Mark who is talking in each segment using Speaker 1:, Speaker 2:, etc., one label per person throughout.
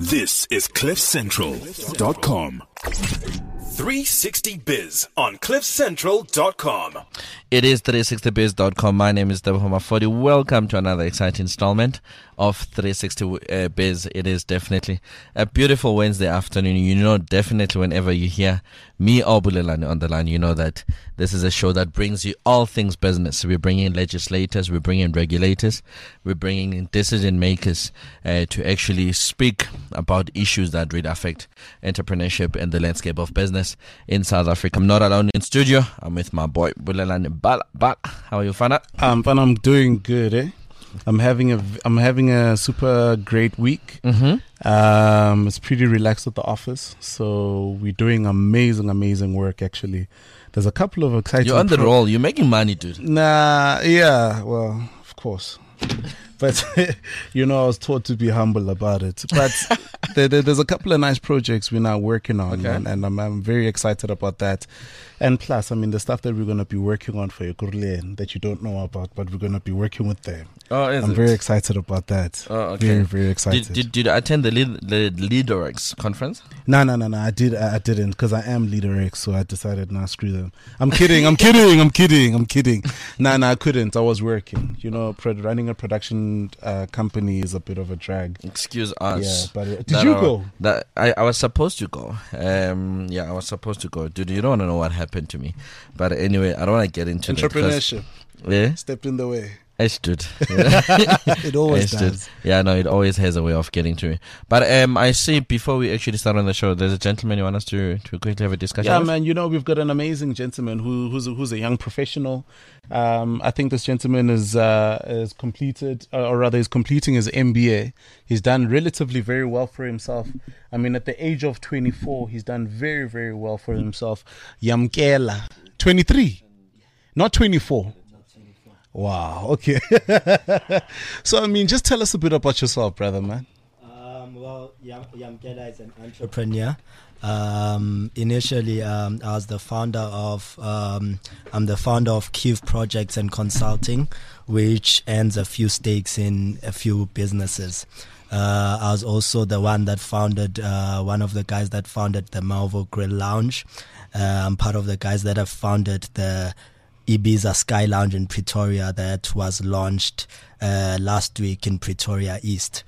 Speaker 1: This is CliffCentral.com. 360biz on CliffCentral.com.
Speaker 2: It is 360biz.com. My name is Debo Mafodi. Welcome to another exciting installment of 360biz. It is definitely a beautiful Wednesday afternoon. You know, definitely whenever you hear me or Bulelani on the line, you know that this is a show that brings you all things business. We're bringing legislators, we're bringing regulators, we're bringing decision makers to actually speak about issues that really affect entrepreneurship and the landscape of business in South Africa. I'm not alone in studio. I'm with my boy Bulelani Bala. How are you, Fana?
Speaker 3: Fana, I'm doing good. I'm having a super great week. It's pretty relaxed at the office, so we're doing amazing work. Actually, there's a couple of exciting.
Speaker 2: You're on the roll. You're making money, dude.
Speaker 3: Yeah. Well, of course. But, I was taught to be humble about it. But there's a couple of nice projects we're now working on,
Speaker 2: okay.
Speaker 3: and I'm very excited about that. And plus, the stuff that we're going to be working on for Ekurhuleni that you don't know about, but we're going to be working with them.
Speaker 2: Oh,
Speaker 3: I'm very excited about that.
Speaker 2: Oh, okay.
Speaker 3: Very, very excited.
Speaker 2: Did you attend the LeaderX conference?
Speaker 3: No. I didn't, because I am LeaderX, so I decided, screw them. I'm kidding. No, I couldn't. I was working. Running a production company is a bit of a drag.
Speaker 2: Excuse us.
Speaker 3: Yeah, but did you go?
Speaker 2: I was supposed to go. I was supposed to go. Dude, you don't want to know what happened to me. But anyway, I don't want to get into
Speaker 3: entrepreneurship.
Speaker 2: Yeah?
Speaker 3: Stepped in the way.
Speaker 2: Dude.
Speaker 3: It always does.
Speaker 2: Yeah, no, it always has a way of getting to me. But I see, before we actually start on the show, there's a gentleman you want us to quickly have a discussion with?
Speaker 3: Man, we've got an amazing gentleman who's a young professional. I think this gentleman is completing his MBA. He's done relatively very well for himself. At the age of 24, he's done very, very well for himself. Yamkela. 23, not 24. Wow, okay. So, just tell us a bit about yourself, brother, man.
Speaker 4: Yamkela is an entrepreneur. Initially, I was the founder of, I'm the founder of Kiv Projects and Consulting, which owns a few stakes in a few businesses. I was also the one that founded, one of the guys that founded the Melville Grill Lounge. I'm part of the guys that have founded the Ibiza Sky Lounge in Pretoria that was launched last week in Pretoria East.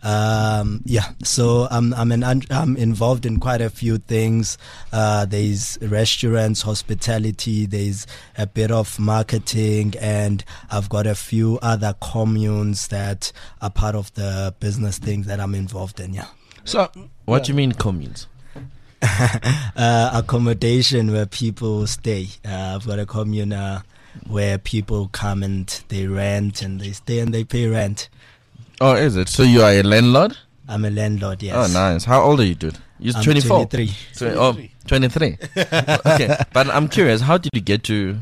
Speaker 4: So I'm involved in quite a few things. There's restaurants, hospitality, there's a bit of marketing, and I've got a few other communes that are part of the business things that I'm involved in. Yeah.
Speaker 2: So, what do you mean communes?
Speaker 4: Accommodation where people stay. I've got a commune where people come and they rent and they stay and they pay rent.
Speaker 2: Oh, is it? So you are a landlord?
Speaker 4: I'm a landlord, yes.
Speaker 2: Oh, nice. How old are you, dude? You're 24?
Speaker 4: 23.
Speaker 2: 23. Okay, but I'm curious, how did you get to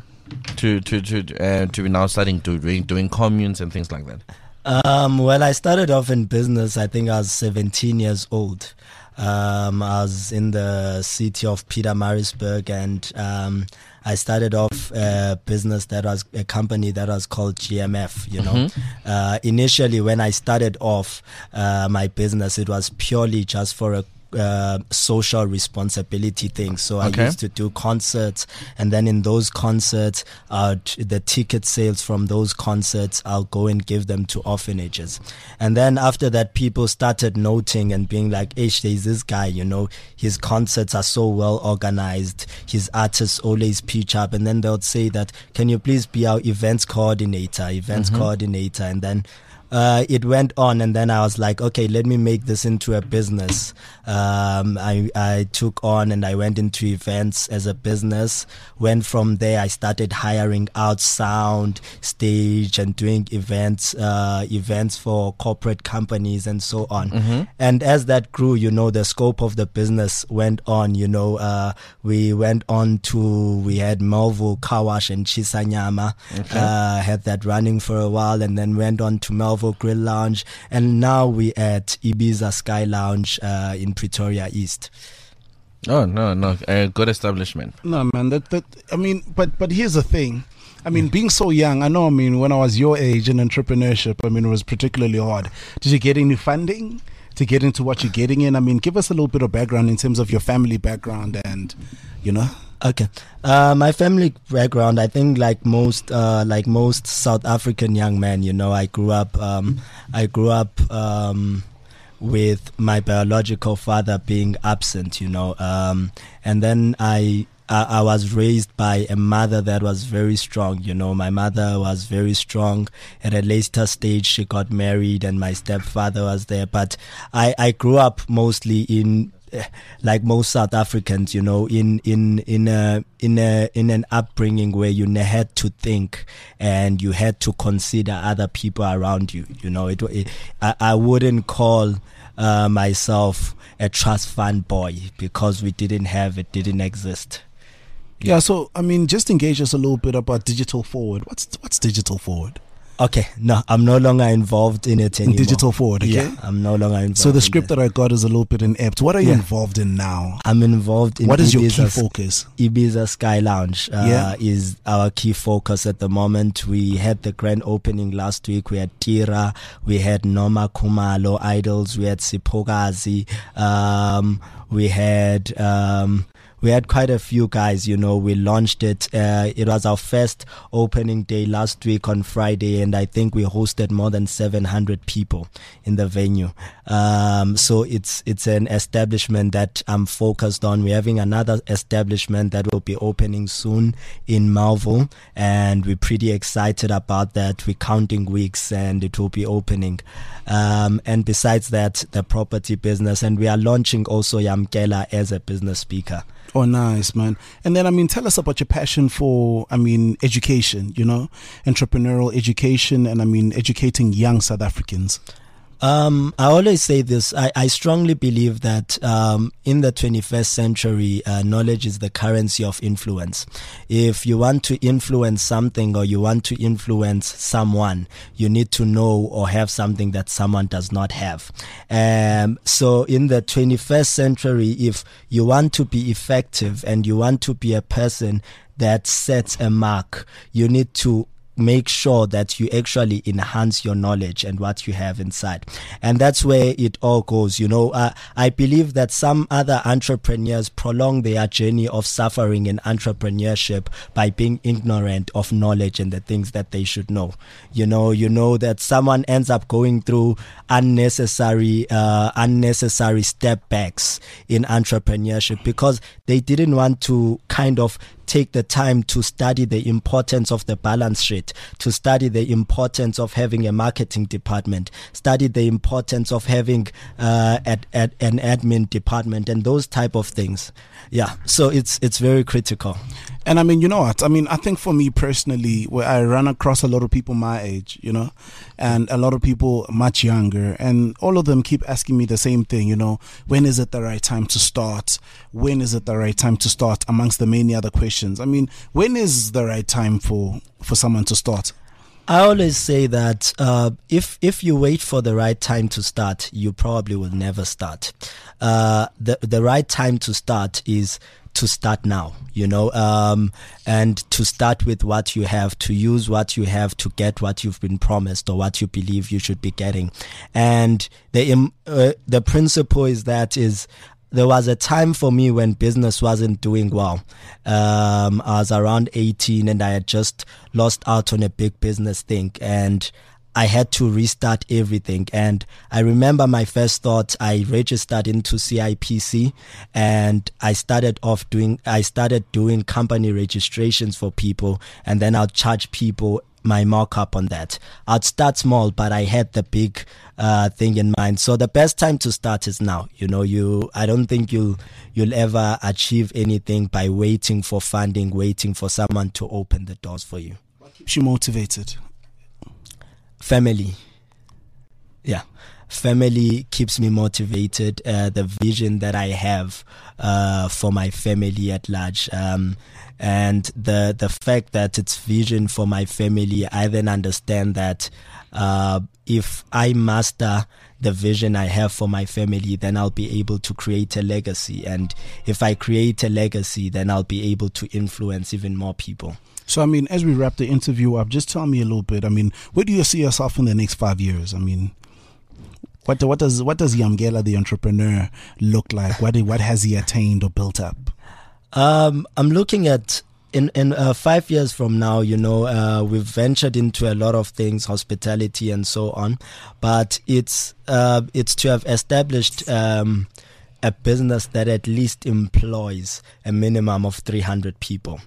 Speaker 2: now starting doing communes and things like that?
Speaker 4: Well, I started off in business. I think I was 17 years old. I was in the city of Pietermaritzburg, and I started off a business that was a company that was called GMF. Initially, when I started off my business, it was purely just for a social responsibility thing. So I used to do concerts, and then in those concerts, the ticket sales from those concerts, I'll go and give them to orphanages. And then after that, people started noting and being like, there's this guy, his concerts are so well organized, his artists always pitch up, and then they'll say that, can you please be our events coordinator, and then it went on, and then I was like, okay, let me make this into a business. I took on and I went into events as a business. When from there I started hiring out sound, stage, and doing events for corporate companies and so on. And as that grew, the scope of the business went on. We went on we had Melville Car Wash and Chisanyama, had that running for a while, and then went on to Melville Grill Lounge, and now we at Ibiza Sky Lounge in Pretoria East.
Speaker 2: Oh, no, a good establishment.
Speaker 3: No, man, but here's the thing. Being so young, I know, when I was your age in entrepreneurship, it was particularly hard. Did you get any funding? to get into what you're getting in? I mean, give us a little bit of background in terms of your family background and, you know.
Speaker 4: Okay, my family background, I think like most South African young men, you know, I grew up with my biological father being absent, you know, and then I was raised by a mother that was very strong. You know, my mother was very strong. At a later stage, she got married, and my stepfather was there. But I grew up mostly in, like most South Africans, you know, in an upbringing where you had to think and you had to consider other people around you. You know, I wouldn't call myself a trust fund boy because we didn't have it, didn't exist.
Speaker 3: Yeah, so I mean, just engage us a little bit about Digital Forward. What's Digital Forward?
Speaker 4: Okay, no, I'm no longer involved in it anymore.
Speaker 3: In Digital Forward, okay?
Speaker 4: Yeah, I'm no longer involved.
Speaker 3: So the script that I got is a little bit inept. What are you involved in now?
Speaker 4: I'm involved in
Speaker 3: What is your key focus?
Speaker 4: Ibiza Sky Lounge is our key focus at the moment. We had the grand opening last week. We had Tira, we had Noma Kumalo Idols, we had Sipogazi, we had quite a few guys, you know. We launched it. It was our first opening day last week on Friday, and I think we hosted more than 700 people in the venue. So it's an establishment that I'm focused on. We're having another establishment that will be opening soon in Melville, and we're pretty excited about that. We're counting weeks, and it will be opening. And besides that, the property business, and we are launching also Yamkela as a business speaker.
Speaker 3: Oh, nice, man. And then, I mean, tell us about your passion for, I mean, education, you know, entrepreneurial education, and I mean, educating young South Africans.
Speaker 4: I always say this. I strongly believe that in the 21st century, knowledge is the currency of influence. If you want to influence something or you want to influence someone, you need to know or have something that someone does not have. So in the 21st century, if you want to be effective and you want to be a person that sets a mark, you need to make sure that you actually enhance your knowledge and what you have inside. And that's where it all goes. You know, I believe that some other entrepreneurs prolong their journey of suffering in entrepreneurship by being ignorant of knowledge and the things that they should know. You know that someone ends up going through unnecessary step backs in entrepreneurship because they didn't want to kind of take the time to study the importance of the balance sheet, to study the importance of having a marketing department, study the importance of having an admin department, and those type of things. Yeah, so it's very critical.
Speaker 3: And I mean, you know what? I mean, I think for me personally, where I run across a lot of people my age, you know, and a lot of people much younger, and all of them keep asking me the same thing, you know, when is it the right time to start? When is it the right time to start, amongst the many other questions? I mean, when is the right time for someone to start?
Speaker 4: I always say that if you wait for the right time to start, you probably will never start. The right time to start is to start now, you know, and to start with what you have, to use what you have to get what you've been promised or what you believe you should be getting. And the principle is there was a time for me when business wasn't doing well. I was around 18 and I had just lost out on a big business thing, and I had to restart everything. And I remember my first thought, I registered into CIPC and I started doing company registrations for people, and then I'll charge people my markup on that. I'd start small, but I had the big thing in mind. So the best time to start is now. You know, I don't think you'll ever achieve anything by waiting for funding, waiting for someone to open the doors for you.
Speaker 3: What keeps you motivated?
Speaker 4: Family. Yeah. Family keeps me motivated. The vision that I have for my family at large, and the fact that it's vision for my family, I then understand that if I master the vision I have for my family, then I'll be able to create a legacy. And if I create a legacy, then I'll be able to influence even more people.
Speaker 3: So, I mean, as we wrap the interview up, just tell me a little bit, I mean, where do you see yourself in the next 5 years? I mean,
Speaker 5: What does Yamgela the entrepreneur look like? What has he attained or built up?
Speaker 4: I'm looking at in 5 years from now, we've ventured into a lot of things, hospitality and so on, but it's to have established a business that at least employs a minimum of 300 people.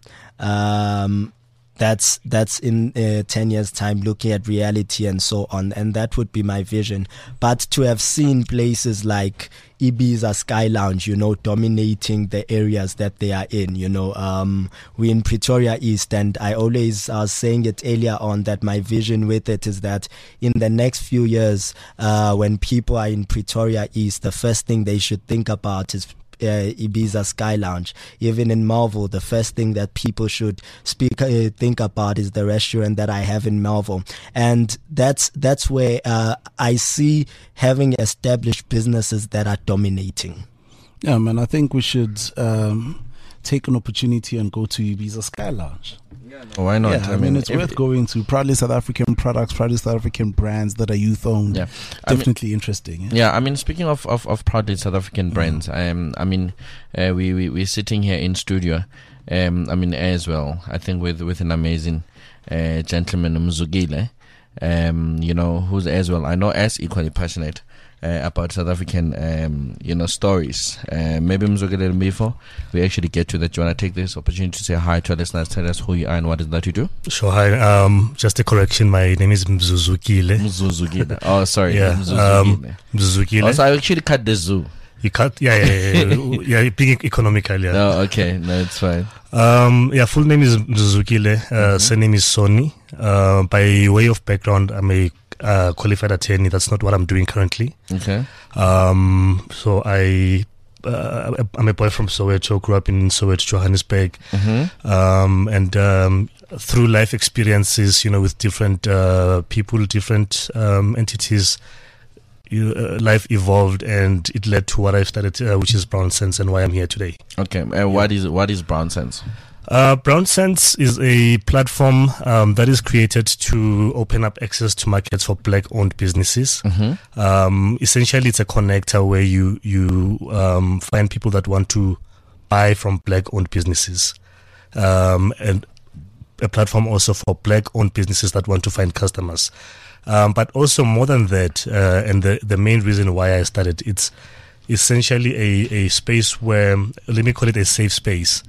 Speaker 4: That's in 10 years' time, looking at reality and so on, and that would be my vision. But to have seen places like Ibiza Sky Lounge, dominating the areas that they are in, we're in Pretoria East, and I always was saying it earlier on that my vision with it is that in the next few years, when people are in Pretoria East, the first thing they should think about is Ibiza Sky Lounge. Even in Melville, the first thing that people should think about is the restaurant that I have in Melville, and that's where I see having established businesses that are dominating.
Speaker 5: Yeah, man, I think we should take an opportunity and go to Ibiza Sky Lounge.
Speaker 2: Why not?
Speaker 5: Yeah, I mean, it's worth going to. Proudly South African products, proudly South African brands that are youth owned. Yeah, definitely interesting.
Speaker 2: Yeah, I mean, speaking of proudly South African brands, we're sitting here in studio. As well, I think with an amazing gentleman, Mzugile, who's as well, I know, as equally passionate about South African, stories. Maybe Mzugile, before we actually get to that, do you want to take this opportunity to say hi to our listeners, tell us who you are and what is that you do?
Speaker 6: Sure. Hi. Just a correction. My name is Mzuzukile.
Speaker 2: Mzuzukile. Oh, sorry.
Speaker 6: Yeah. Mzuzukile.
Speaker 2: Also, I actually cut the zoo.
Speaker 6: You cut? Yeah. Yeah, being economical. Yeah.
Speaker 2: Oh, okay. No, it's fine.
Speaker 6: Full name is Mzuzukile. Surname is Soni. By way of background, I'm a qualified attorney. That's not what I'm doing currently.
Speaker 2: Okay.
Speaker 6: So I'm a boy from Soweto, grew up in Soweto, Johannesburg. And through life experiences, with different people, different entities, life evolved and it led to what I've started, which is Brown Sense, and why I'm here today.
Speaker 2: Okay. What is Brown Sense?
Speaker 6: Brown Sense is a platform that is created to open up access to markets for black-owned businesses. Essentially, it's a connector where you find people that want to buy from black-owned businesses, and a platform also for black-owned businesses that want to find customers. But also more than that, and the main reason why I started, it's essentially a space where, let me call it a safe space,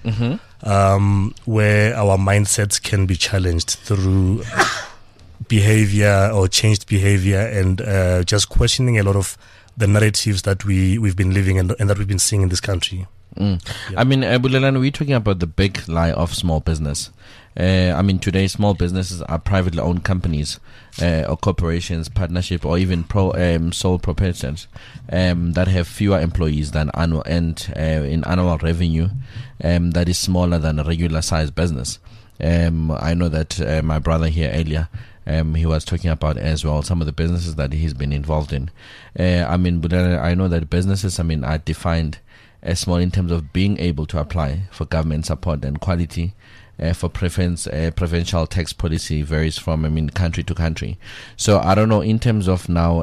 Speaker 6: where our mindsets can be challenged through behavior or changed behavior, and just questioning a lot of the narratives that we've been living and that we've been seeing in this country.
Speaker 2: Yeah. I mean, Bulelani, we're talking about the big lie of small business. Today small businesses are privately owned companies or corporations, partnership, or even sole proprietors that have fewer employees than annual in annual revenue that is smaller than a regular sized business. I know that my brother here earlier, he was talking about as well some of the businesses that he's been involved in. But I know that businesses, are defined as small in terms of being able to apply for government support and quality for provincial tax policy varies from country to country. So I don't know, in terms of now,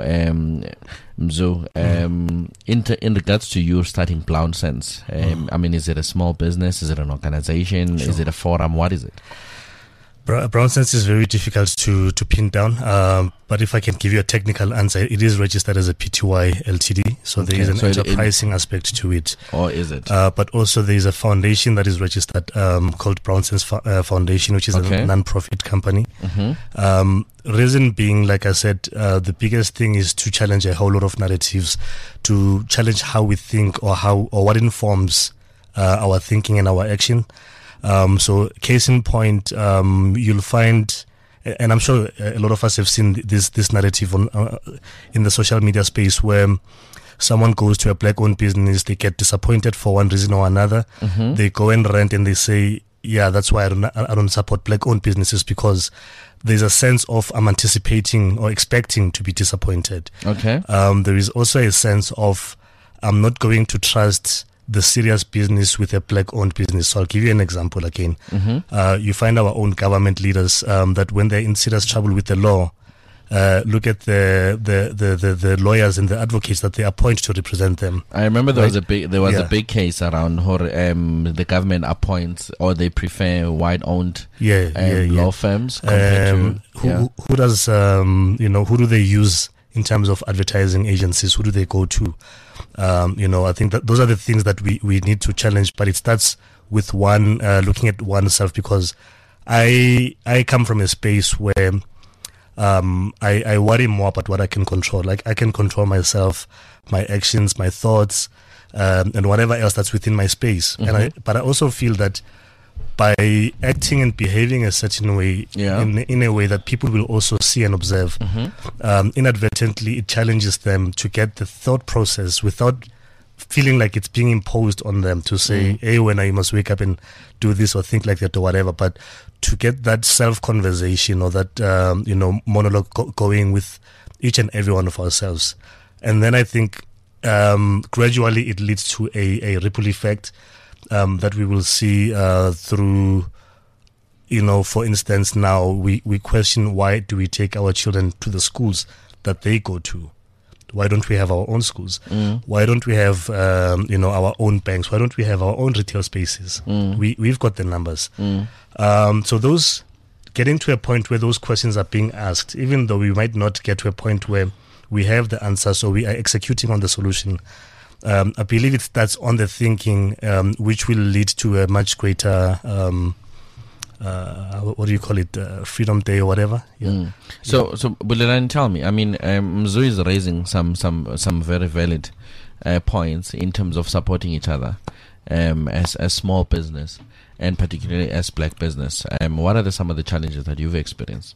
Speaker 2: Mzu, in regards to you starting Brown Sense, is it a small business? Is it an organization? Sure. Is it a forum? What is it?
Speaker 6: Brown Sense is very difficult to pin down, but if I can give you a technical answer, it is registered as a PTY Ltd, so there is an enterprising aspect to it.
Speaker 2: Or is it?
Speaker 6: But also there is a foundation that is registered called Brown Sense Foundation, which is a non-profit company. Reason being, like I said, the biggest thing is to challenge a whole lot of narratives, to challenge how we think or what informs our thinking and our action. So case in point, you'll find, and I'm sure a lot of us have seen this narrative in the social media space, where someone goes to a black-owned business, they get disappointed for one reason or another. They go and rant and they say, yeah, that's why I don't support black-owned businesses, because there's a sense of I'm anticipating or expecting to be disappointed.
Speaker 2: Okay.
Speaker 6: There is also a sense of I'm not going to trust the serious business with a black-owned business. So I'll give you an example again. You find our own government leaders that when they're in serious trouble with the law, look at the lawyers and the advocates that they appoint to represent them.
Speaker 2: I remember there was a big case around how the government appoints or they prefer white-owned law firms compared to
Speaker 6: who does who do they use in terms of advertising agencies? Who do they go to? I think that those are the things that we need to challenge, but it starts with one looking at oneself, because I come from a space where I worry more about what I can control. Like, I can control myself, my actions, my thoughts, and whatever else that's within my space. But I also feel that by acting and behaving a certain way, in a way that people will also see and observe, inadvertently it challenges them to get the thought process without feeling like it's being imposed on them to say, hey, when you must wake up and do this or think like that or whatever, but to get that self-conversation or that, monologue going with each and every one of ourselves. And then I think gradually it leads to a ripple effect that we will see through, for instance, now we question, why do we take our children to the schools that they go to? Why don't we have our own schools? Why don't we have, our own banks? Why don't we have our own retail spaces? We've got the numbers. So those, getting to a point where those questions are being asked, even though we might not get to a point where we have the answer, so we are executing on the solution. I believe it starts on the thinking, which will lead to a much greater what do you call it, Freedom Day or whatever.
Speaker 2: So Bulelani, tell me, I mean, Mzu is raising some very valid points in terms of supporting each other as small business, and particularly as black business. What are some of the challenges that you've experienced?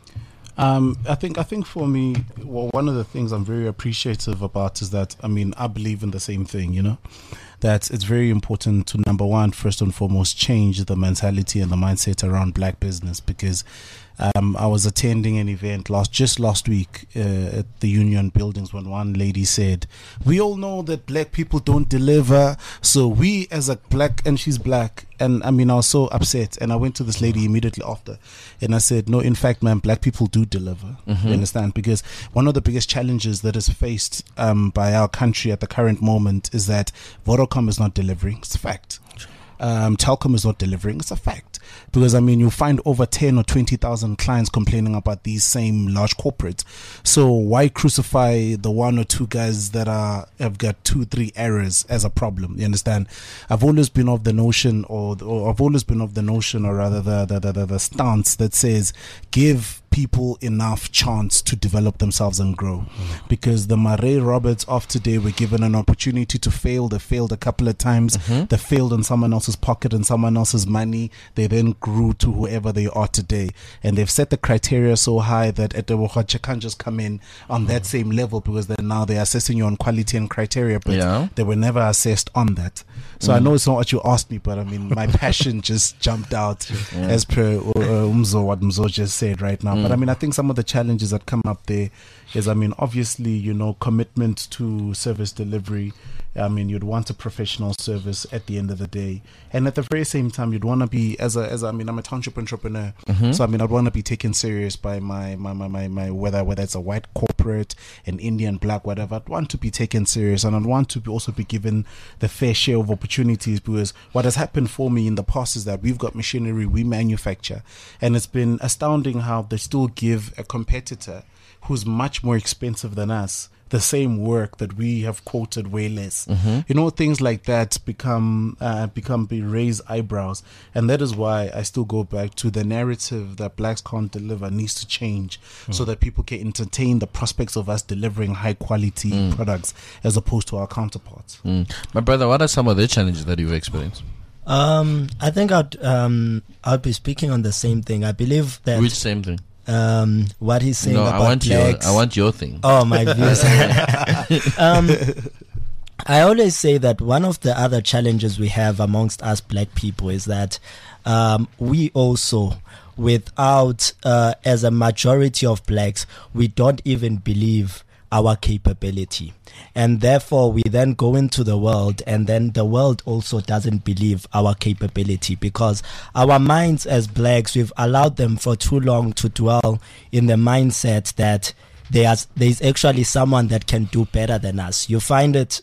Speaker 3: I think for me, one of the things I'm very appreciative about is that, I believe in the same thing, that it's very important to, number one, first and foremost, change the mentality and the mindset around black business, because I was attending an event just last week at the Union Buildings when one lady said, we all know that black people don't deliver, so we as a black, and she's black, and I was so upset, and I went to this lady immediately after and I said, no, in fact, man, black people do deliver. You understand? Because one of the biggest challenges that is faced by our country at the current moment is that Vodacom is not delivering. It's a fact. Telkom is not delivering. It's a fact. Because you find over 10 or 20,000 clients complaining about these same large corporates. So why crucify the one or two guys that have got 2-3 errors as a problem? You understand? I've always been of the notion, or rather the stance that says, give people enough chance to develop themselves and grow. Because the Murray Roberts of today were given an opportunity to fail. They failed a couple of times. They failed in someone else's pocket and someone else's money. They then grew to whoever they are today. And they've set the criteria so high that Etebohacha can't just come in on that same level, because now they're assessing you on quality and criteria, but they were never assessed on that. So I know it's not what you asked me, but my passion just jumped out as per what Mzo just said right now. But I think some of the challenges that come up there is, obviously, commitment to service delivery. You'd want a professional service at the end of the day, and at the very same time, you'd want to be I'm a township entrepreneur, so I'd want to be taken serious by my whether it's a white corporate, an Indian, black, whatever. I'd want to be taken serious, and I'd want to also be given the fair share of opportunities, because what has happened for me in the past is that we've got machinery, we manufacture, and it's been astounding how they still give a competitor who's much more expensive than us the same work that we have quoted way less. Things like that become raise eyebrows, and that is why I still go back to the narrative that blacks can't deliver needs to change, so that people can entertain the prospects of us delivering high quality products as opposed to our counterparts.
Speaker 2: My brother, what are some of the challenges that you've experienced?
Speaker 4: I think I'd be speaking on the same thing. I believe that.
Speaker 2: Which same thing?
Speaker 4: What he's saying about
Speaker 2: I want your thing.
Speaker 4: Oh, my views. I always say that one of the other challenges we have amongst us black people is that we also, without as a majority of blacks, we don't even believe our capability. And therefore, we then go into the world, and then the world also doesn't believe our capability, because our minds as blacks, we've allowed them for too long to dwell in the mindset that there's actually someone that can do better than us. You find it,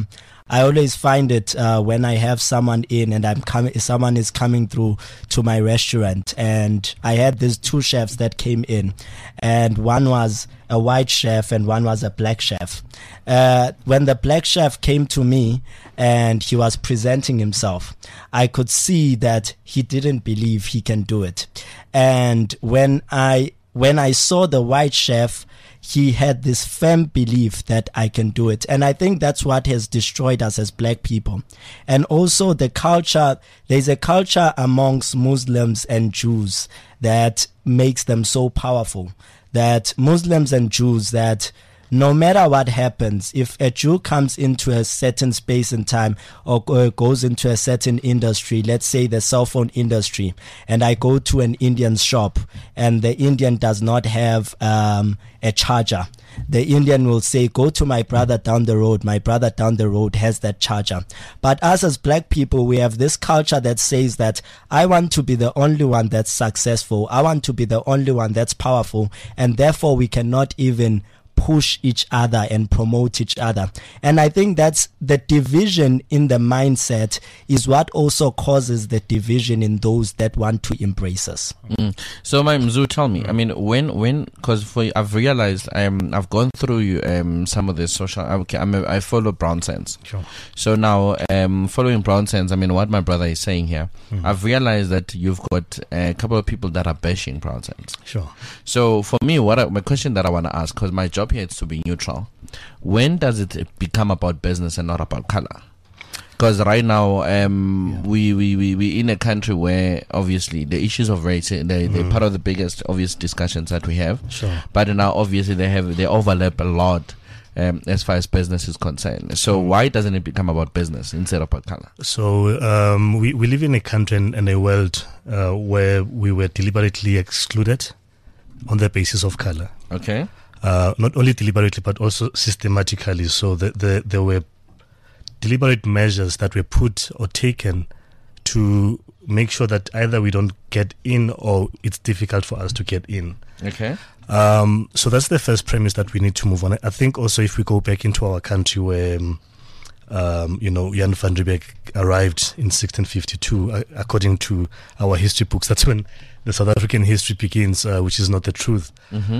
Speaker 4: I always find it when I have someone in and someone is coming through to my restaurant, and I had these two chefs that came in, and one was a white chef and one was a black chef. When the black chef came to me and he was presenting himself, I could see that he didn't believe he can do it. And when I saw the white chef, he had this firm belief that I can do it. And I think that's what has destroyed us as black people. And also the culture, there's a culture amongst Muslims and Jews that makes them so powerful. That Muslims and Jews, that no matter what happens, if a Jew comes into a certain space and time or goes into a certain industry, let's say the cell phone industry, and I go to an Indian shop and the Indian does not have a charger, the Indian will say, go to my brother down the road. My brother down the road has that charger. But us as black people, we have this culture that says that I want to be the only one that's successful. I want to be the only one that's powerful. And therefore, we cannot even push each other and promote each other. And I think that's the division in the mindset is what also causes the division in those that want to embrace us.
Speaker 2: So my Mzu, tell me, I mean, when because I've realized I've gone through some of the social, I follow Brown Sense.
Speaker 6: Sure.
Speaker 2: So now following Brown Sense, I mean, what my brother is saying here, I've realized that you've got a couple of people that are bashing Brown Sense.
Speaker 6: Sure.
Speaker 2: So for me, my question that I want to ask, because my job here is to be neutral, when does it become about business and not about color? Because right now we in a country where obviously the issues of race they're part of the biggest obvious discussions that we have.
Speaker 6: Sure.
Speaker 2: But now obviously they overlap a lot as far as business is concerned. So why doesn't it become about business instead of about color?
Speaker 6: So we live in a country and a world where we were deliberately excluded on the basis of color.
Speaker 2: Okay.
Speaker 6: Not only deliberately but also systematically. So there were deliberate measures that were put or taken to make sure that either we don't get in or it's difficult for us to get in.
Speaker 2: Okay.
Speaker 6: So that's the first premise that we need to move on. I think also if we go back into our country where Jan van Riebeeck arrived in 1652, according to our history books, that's when the South African history begins, which is not the truth.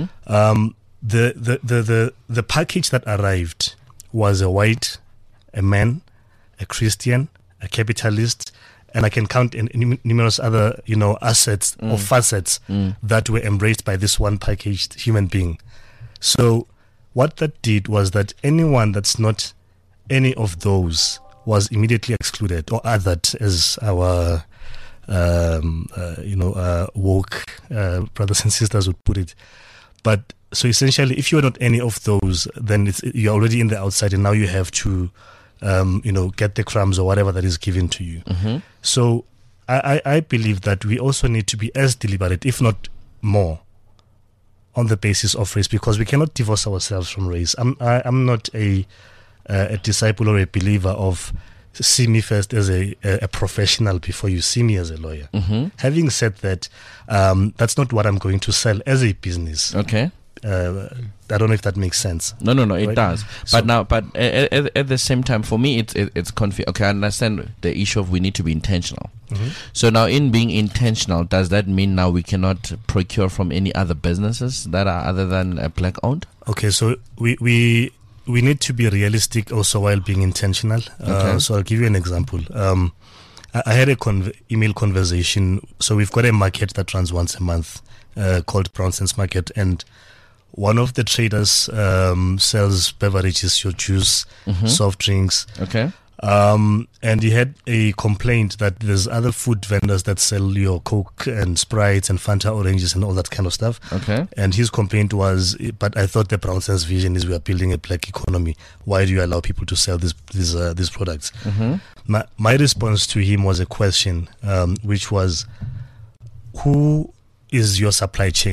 Speaker 6: The package that arrived was a white, a man, a Christian, a capitalist, and I can count in numerous other, assets or facets that were embraced by this one packaged human being. So what that did was that anyone that's not any of those was immediately excluded or othered, as our woke brothers and sisters would put it. But so essentially, if you're not any of those, then you're already in the outside, and now you have to, get the crumbs or whatever that is given to you. So I believe that we also need to be as deliberate, if not more, on the basis of race, because we cannot divorce ourselves from race. I'm not a disciple or a believer of see me first as a professional before you see me as a lawyer. Having said that, that's not what I'm going to sell as a business.
Speaker 2: Okay.
Speaker 6: I don't know if that makes sense.
Speaker 2: No, right? It does. But at the same time, for me, it's confusing. Okay, I understand the issue of we need to be intentional. So now, in being intentional, does that mean now we cannot procure from any other businesses that are other than black owned?
Speaker 6: Okay, so we need to be realistic also while being intentional.
Speaker 2: Okay.
Speaker 6: So I'll give you an example. I had a email conversation. So we've got a market that runs once a month called Brown Sense Market, and one of the traders sells beverages, your juice, soft drinks.
Speaker 2: Okay.
Speaker 6: And he had a complaint that there's other food vendors that sell your Coke and Sprites and Fanta oranges and all that kind of stuff.
Speaker 2: Okay.
Speaker 6: And his complaint was, but I thought the Brown Sense vision is we are building a black economy. Why do you allow people to sell these products? My response to him was a question, which was, who is your supply chain?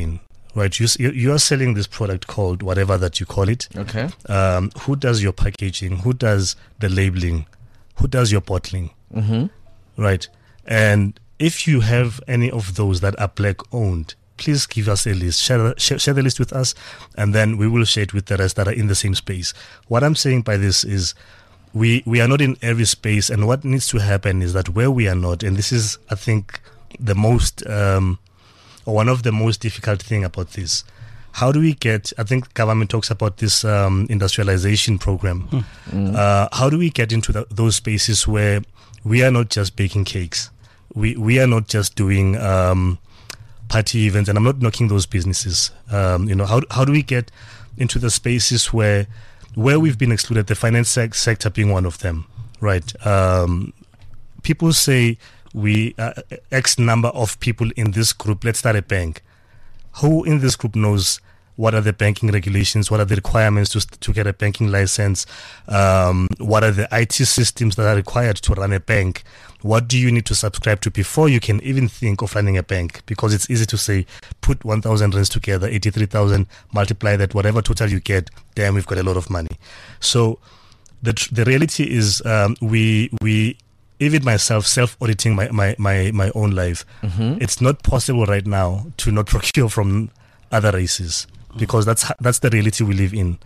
Speaker 6: right? You are selling this product called whatever that you call it.
Speaker 2: Okay.
Speaker 6: Who does your packaging? Who does the labeling? Who does your bottling?
Speaker 2: Mm-hmm.
Speaker 6: Right. And if you have any of those that are black owned, please give us a list. Share the list with us, and then we will share it with the rest that are in the same space. What I'm saying by this is we are not in every space, and what needs to happen is that where we are not, and this is, I think, the most or one of the most difficult thing about this. How do we get, I think government talks about this industrialization program. How do we get into those spaces where we are not just baking cakes? We are not just doing party events, and I'm not knocking those businesses. How do we get into the spaces where we've been excluded, the finance sector being one of them, right? People say we X number of people in this group, let's start a bank. Who in this group knows what are the banking regulations? What are the requirements to get a banking license? What are the IT systems that are required to run a bank? What do you need to subscribe to before you can even think of running a bank? Because it's easy to say, put 1,000 rands together, 83,000, multiply that, whatever total you get, damn, we've got a lot of money. So the reality is we even myself, self-auditing my own life, it's not possible right now to not procure from other races, because that's the reality we live in.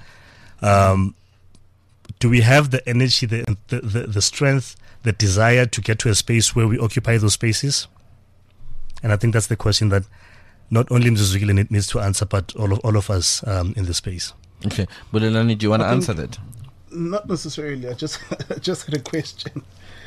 Speaker 6: Do we have the energy, the strength, the desire to get to a space where we occupy those spaces? And I think that's the question that not only Mzuzukile needs to answer, but all of us in the space.
Speaker 2: Okay. Bulelani, do you want to answer that?
Speaker 3: Not necessarily. I just had a question.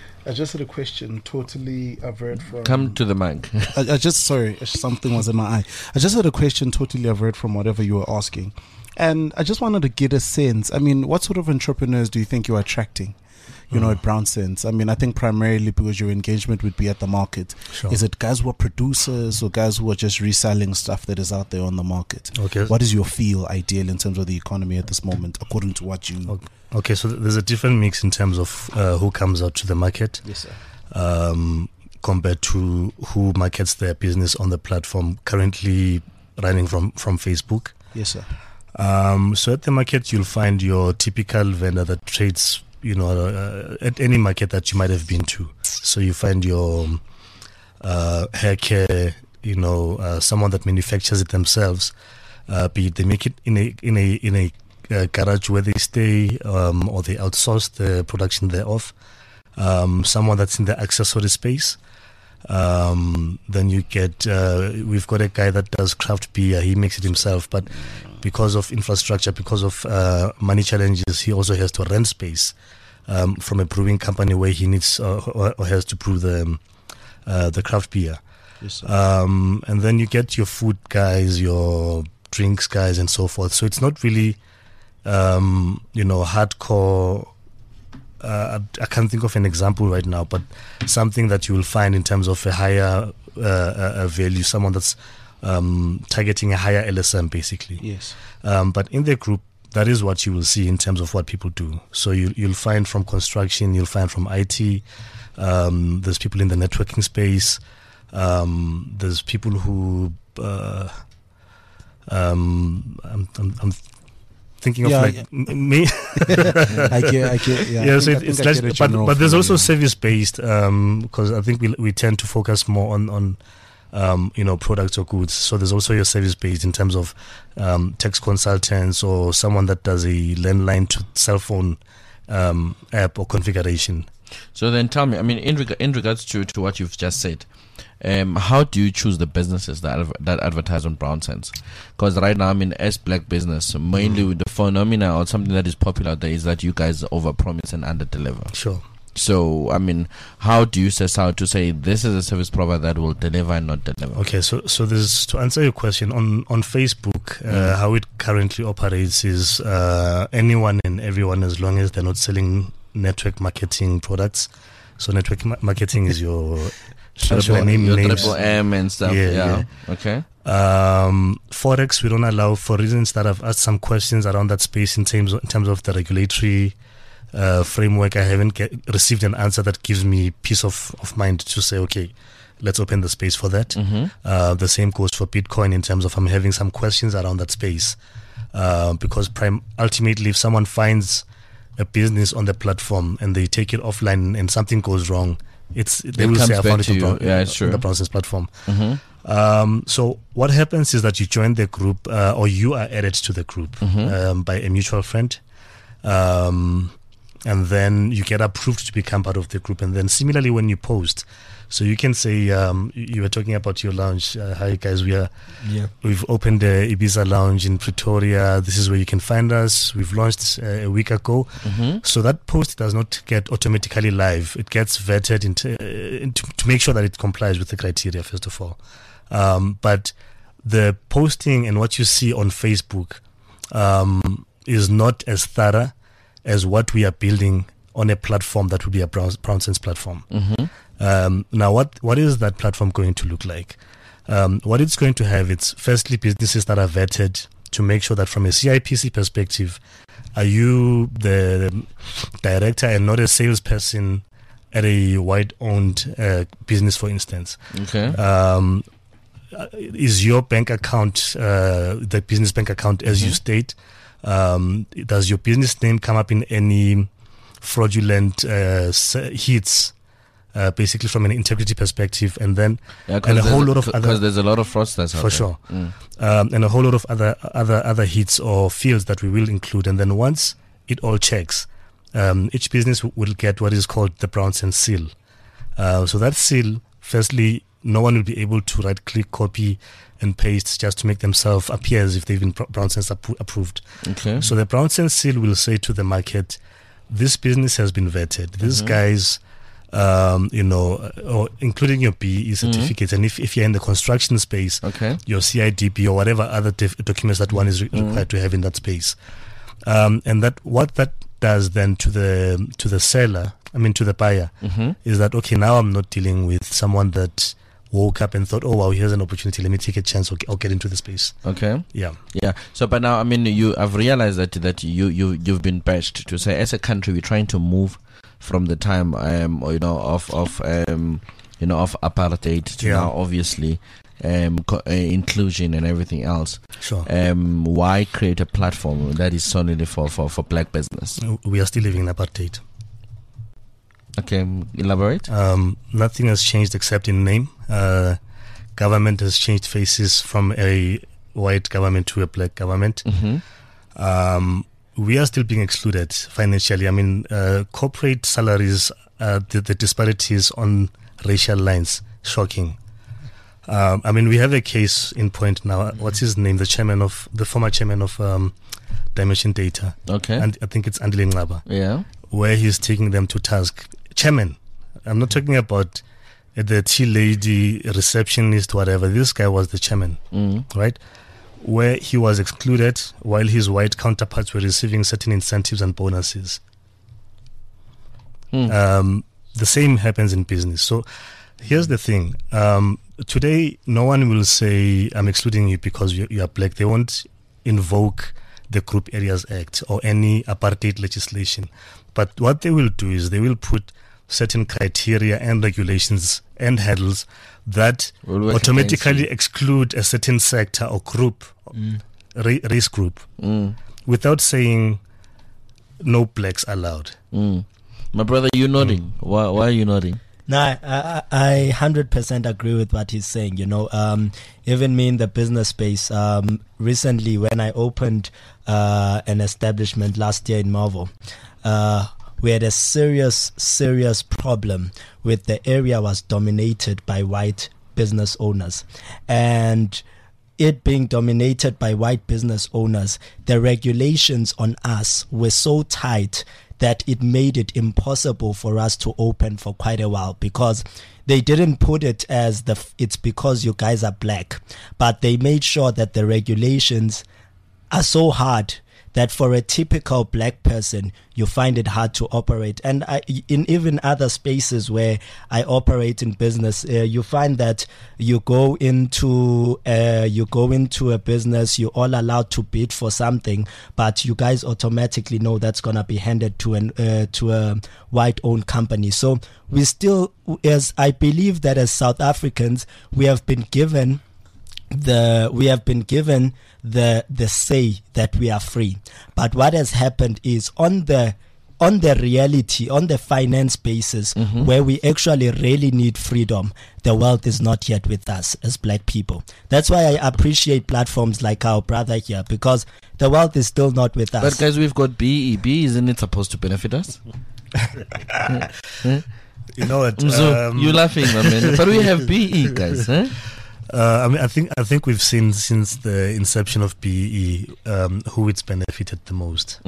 Speaker 3: Totally averted from.
Speaker 2: Come to the mic.
Speaker 5: Something was in my eye. I just had a question totally averted from whatever you were asking. And I just wanted to get a sense. I mean, what sort of entrepreneurs do you think you're attracting, at Brown Sense? I mean, I think primarily because your engagement would be at the market.
Speaker 6: Sure.
Speaker 5: Is it guys who are producers or guys who are just reselling stuff that is out there on the market?
Speaker 6: Okay.
Speaker 5: What is your feel ideal in terms of the economy at this moment, according to what you...
Speaker 6: Okay, so there's a different mix in terms of who comes out to the market.
Speaker 5: Yes, sir.
Speaker 6: Compared to who markets their business on the platform currently running from Facebook.
Speaker 5: Yes, sir.
Speaker 6: So at the market, you'll find your typical vendor that trades, at any market that you might have been to. So you find your hair care, someone that manufactures it themselves. Be it they make it in a garage where they stay, or they outsource the production thereof. Someone that's in the accessory space. Then you get, we've got a guy that does craft beer. He makes it himself, but because of infrastructure, because of money challenges, he also has to rent space from a brewing company where he needs or has to brew the craft beer.
Speaker 5: Yes,
Speaker 6: and then you get your food guys, your drinks guys, and so forth. So it's not really, hardcore. I can't think of an example right now, but something that you will find in terms of a higher value, someone that's targeting a higher LSM, basically.
Speaker 5: Yes.
Speaker 6: But in the group, that is what you will see in terms of what people do. So you'll find from construction, you'll find from IT. There's people in the networking space. There's people who I'm thinking of me.
Speaker 5: I get.
Speaker 6: Yeah, so it's less, but there's also service based, because I think we tend to focus more on products or goods. So there's also your service based in terms of tax consultants or someone that does a landline to cell phone app or configuration.
Speaker 2: So then tell me, I mean, in regards to what you've just said, how do you choose the businesses that advertise on Brown Sense? Because right now, I mean, as black business, mainly with the phenomena or something that is popular there is that you guys overpromise and underdeliver.
Speaker 6: Sure.
Speaker 2: So, I mean, how do you assess out to say this is a service provider that will deliver and not deliver?
Speaker 6: Okay, so there's, to answer your question, on Facebook, how it currently operates is anyone and everyone, as long as they're not selling network marketing products. So network marketing is your
Speaker 2: triple M and stuff. Yeah. Okay.
Speaker 6: Forex, we don't allow, for reasons that I've asked some questions around that space in terms of the regulatory framework. I haven't received an answer that gives me peace of mind to say, okay, let's open the space for that. The same goes for Bitcoin in terms of I'm having some questions around that space. Because ultimately, if someone finds a business on the platform and they take it offline and something goes wrong, they will say I found it on the Brownson's platform. So what happens is that you join the group or you are added to the group by a mutual friend. And then you get approved to become part of the group. And then similarly, when you post, so you can say, you were talking about your lounge. Hi guys, we've opened the Ibiza lounge in Pretoria. This is where you can find us. We've launched a week ago. So that post does not get automatically live. It gets vetted to make sure that it complies with the criteria, first of all. But the posting and what you see on Facebook is not as thorough as what we are building on a platform that will be a Brownson's platform. Now, what is that platform going to look like? What it's going to have, it's firstly businesses that are vetted to make sure that from a CIPC perspective, are you the director and not a salesperson at a white-owned business, for instance?
Speaker 2: Okay.
Speaker 6: Is your bank account the business bank account as you state? Does your business name come up in any fraudulent hits? Basically, from an integrity perspective, and then and a whole lot of other,
Speaker 2: because there's a lot of fraudsters out
Speaker 6: for sure, and a whole lot of other hits or fields that we will include. And then once it all checks, each business will get what is called the Brownson seal. So that seal, firstly, no one will be able to right-click, copy, and paste just to make themselves appear as if they've been Brownson's approved.
Speaker 2: Okay.
Speaker 6: So the Brownson seal will say to the market, this business has been vetted. These guys, or including your BE certificates, and if you're in the construction space, your CIDP or whatever other documents that one is required to have in that space. And that what that does then to the seller, to the buyer, is that, okay, now I'm not dealing with someone that woke up and thought, oh wow, here's an opportunity, let me take a chance or get into the space.
Speaker 2: Okay.
Speaker 6: Yeah.
Speaker 2: So but now I've realized that you've been bashed to say, as a country, we're trying to move from the time of apartheid to now obviously inclusion and everything else.
Speaker 6: Sure.
Speaker 2: Why create a platform that is solely for black business?
Speaker 6: We are still living in apartheid.
Speaker 2: Okay, elaborate.
Speaker 6: Nothing has changed except in name. Government has changed faces from a white government to a black government. We are still being excluded financially. Corporate salaries, the disparities on racial lines, shocking. We have a case in point now. What's his name? The former chairman of Dimension Data.
Speaker 2: Okay.
Speaker 6: And I think it's Andile Ngaba.
Speaker 2: Yeah.
Speaker 6: Where he's taking them to task. Chairman. I'm not talking about the tea lady, receptionist, whatever. This guy was the chairman, right? Where he was excluded while his white counterparts were receiving certain incentives and bonuses. The same happens in business. So here's the thing. Today, no one will say, I'm excluding you because you are black. They won't invoke the Group Areas Act or any apartheid legislation. But what they will do is they will put certain criteria and regulations and hurdles that automatically exclude a certain sector or group, race group, without saying no blacks allowed.
Speaker 2: My brother, you nodding. Why are you nodding?
Speaker 4: No, I 100% agree with what he's saying. Even me in the business space, recently when I opened an establishment last year in Marvel, we had a serious problem with the area was dominated by white business owners. And it being dominated by white business owners, the regulations on us were so tight that it made it impossible for us to open for quite a while, because they didn't put it as it's because you guys are black, but they made sure that the regulations are so hard that for a typical black person, you find it hard to operate. And in even other spaces where I operate in business, you find that you go into a business, you're all allowed to bid for something, but you guys automatically know that's gonna be handed to a white-owned company. So we still, as I believe that as South Africans, we have been given the say that we are free. But what has happened is on the reality, on the finance basis, where we actually really need freedom, the wealth is not yet with us as black people. That's why I appreciate platforms like our brother here, because the wealth is still not with us.
Speaker 2: But guys, we've got BEB. Isn't it supposed to benefit us?
Speaker 6: You know what?
Speaker 2: You're laughing, my man. But we have BE, guys. Huh?
Speaker 6: I think we've seen since the inception of BE who it's benefited the most.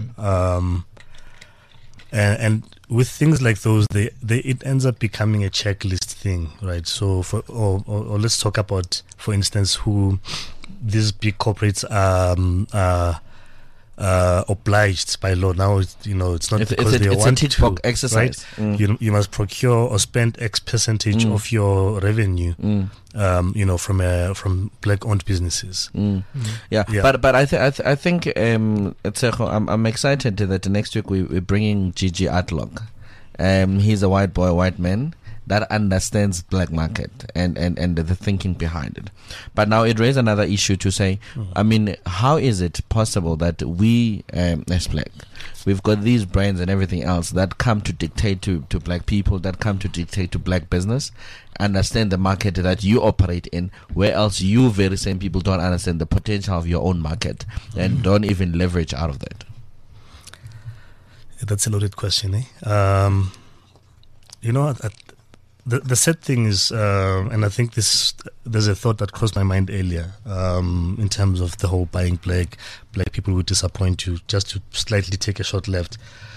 Speaker 6: And with things like those, it ends up becoming a checklist thing, right? So, or let's talk about, for instance, who these big corporates are obliged by law. Now, it's not because they want to. It's a tick-box
Speaker 2: exercise.
Speaker 6: Right? You must procure or spend X percentage of your revenue, from black-owned businesses.
Speaker 2: Yeah, but I think I'm excited that next week we're bringing Gigi Atlock. He's a white boy, white man that understands black market and the thinking behind it. But now it raises another issue to say, I mean, how is it possible that we, as black, we've got these brands and everything else that come to dictate to black people, that come to dictate to black business, understand the market that you operate in, where else you very same people don't understand the potential of your own market and don't even leverage out of that?
Speaker 6: That's a loaded question, eh? The sad thing is, and I think there's a thought that crossed my mind earlier, in terms of the whole buying black people who disappoint you, just to slightly take a short left.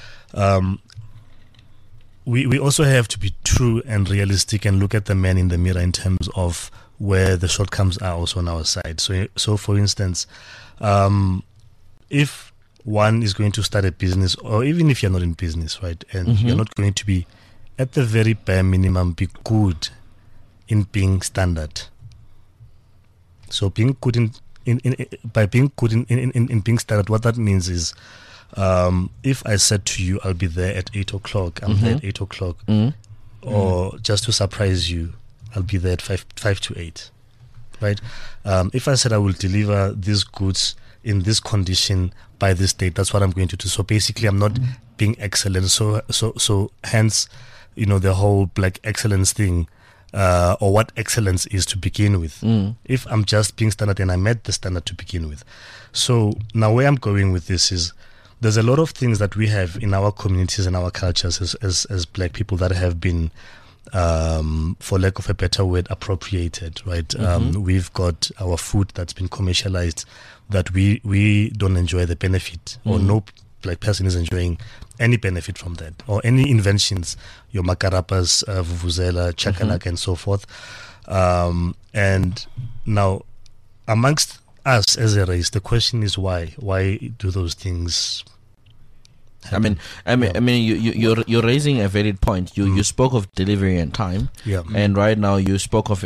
Speaker 6: We also have to be true and realistic and look at the man in the mirror in terms of where the shortcomings are also on our side. So for instance, if one is going to start a business, or even if you're not in business, right, and you're not going to be, at the very bare minimum, be good in being standard. So being good in being standard, what that means is, if I said to you, I'll be there at 8 o'clock, I'm there at 8 o'clock, or just to surprise you, I'll be there at 5 to 8, right? If I said I will deliver these goods in this condition by this date, that's what I'm going to do. So basically, I'm not being excellent. So hence, the whole black excellence thing, or what excellence is to begin with. If I'm just being standard, and I met the standard to begin with. So now where I'm going with this is, there's a lot of things that we have in our communities and our cultures as black people that have been, for lack of a better word, appropriated, right? We've got our food that's been commercialized, that we don't enjoy the benefit, or no black person is enjoying any benefit from that, or any inventions, your makarapas, vuvuzela, chakalaka, and so forth. And now, amongst us as a race, the question is why? Why do those things happen?
Speaker 2: I mean, you're raising a valid point. You spoke of delivery and time, and right now you spoke of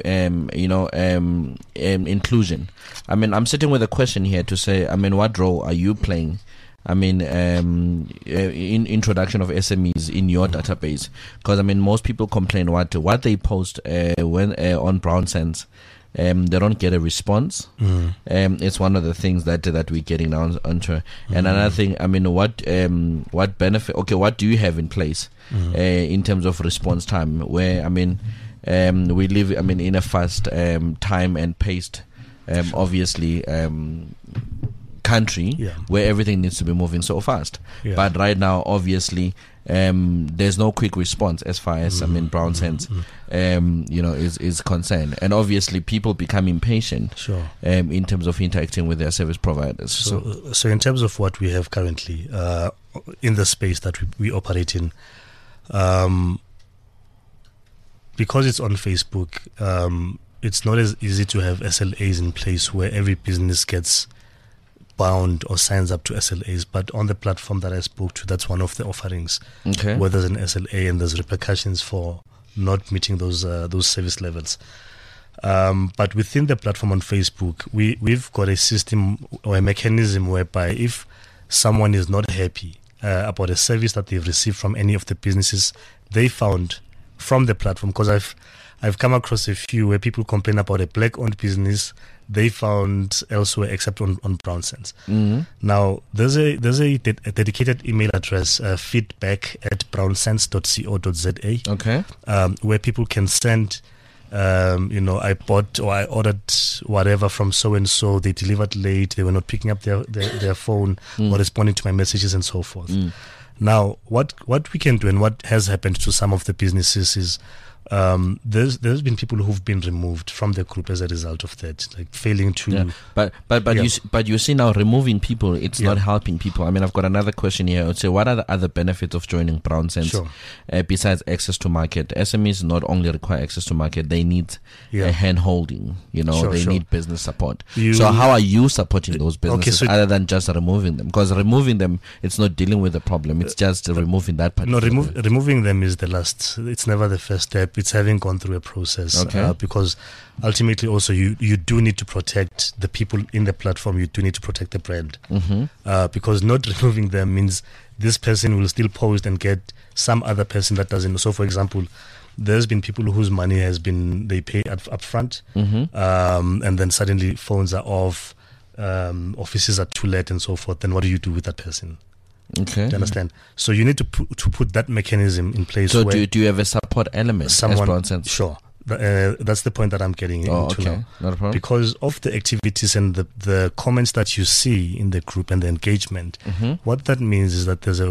Speaker 2: inclusion. I mean, I'm sitting with a question here to say, I mean, what role are you playing? I mean, in introduction of SMEs in your database, because I mean, most people complain what they post when on Brown Sense. They don't get a response. It's one of the things that we're getting down onto. And another thing, I mean, what benefit? Okay, what do you have in place in terms of response time? Where I mean, we live, I mean, in a fast time and paced, obviously. Country where everything needs to be moving so fast, but right now obviously there's no quick response as far as I mean Brown Sense is concerned, and obviously people become impatient in terms of interacting with their service providers.
Speaker 6: So in terms of what we have currently in the space that we operate in, because it's on Facebook, it's not as easy to have SLAs in place where every business gets bound or signs up to SLAs, but on the platform that I spoke to, that's one of the offerings.
Speaker 2: Okay.
Speaker 6: Where there's an SLA and there's repercussions for not meeting those service levels. But within the platform on Facebook, we've got a system or a mechanism whereby if someone is not happy about a service that they've received from any of the businesses they found from the platform, because I've come across a few where people complain about a black-owned business they found elsewhere except on Brown Sense.
Speaker 2: Mm-hmm.
Speaker 6: Now, there's a dedicated email address, feedback@brownsense.co.za,
Speaker 2: Okay.
Speaker 6: Where people can send, I bought or I ordered whatever from so-and-so, they delivered late, they were not picking up their phone or responding to my messages and so forth. Now, what we can do and what has happened to some of the businesses is there's been people who've been removed from the group as a result of that, like failing to.
Speaker 2: Yeah. But you see now removing people, it's not helping people. I mean, I've got another question here. I would say, what are the other benefits of joining Brown Sense besides access to market? SMEs not only require access to market, they need a hand holding. They need business support. So how are you supporting those businesses other than just removing them? Because removing them, it's not dealing with the problem. It's just removing that particular.
Speaker 6: No, removing them is the last. It's never the first step. It's having gone through a process, because ultimately also you do need to protect the people in the platform. You do need to protect the brand, because not removing them means this person will still post and get some other person that doesn't. So, for example, there's been people whose money they pay up front, and then suddenly phones are off, offices are too late, and so forth. Then what do you do with that person?
Speaker 2: Okay.
Speaker 6: Do you understand? So you need to put that mechanism in place.
Speaker 2: So do you have a support element?
Speaker 6: Someone, sure. That's the point that I'm getting into now.
Speaker 2: Not a problem.
Speaker 6: Because of the activities and the comments that you see in the group and the engagement, what that means is that there's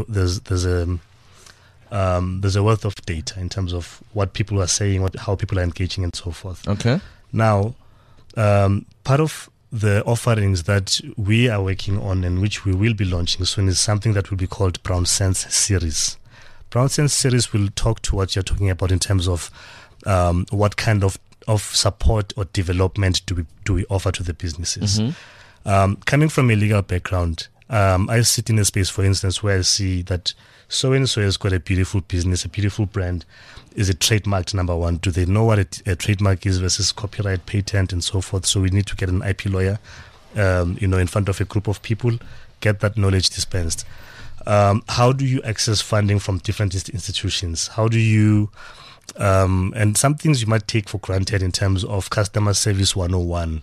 Speaker 6: a wealth of data in terms of what people are saying, how people are engaging, and so forth.
Speaker 2: Okay.
Speaker 6: Now, part of the offerings that we are working on and which we will be launching soon is something that will be called Brown Sense Series. Brown Sense Series will talk to what you're talking about in terms of what kind of support or development do we offer to the businesses. Coming from a legal background, I sit in a space, for instance, where I see that so-and-so has got a beautiful business, a beautiful brand. Is it trademarked, number one? Do they know what a trademark is versus copyright, patent, and so forth? So we need to get an IP lawyer, in front of a group of people, get that knowledge dispensed. How do you access funding from different institutions? How do you, and some things you might take for granted in terms of customer service 101.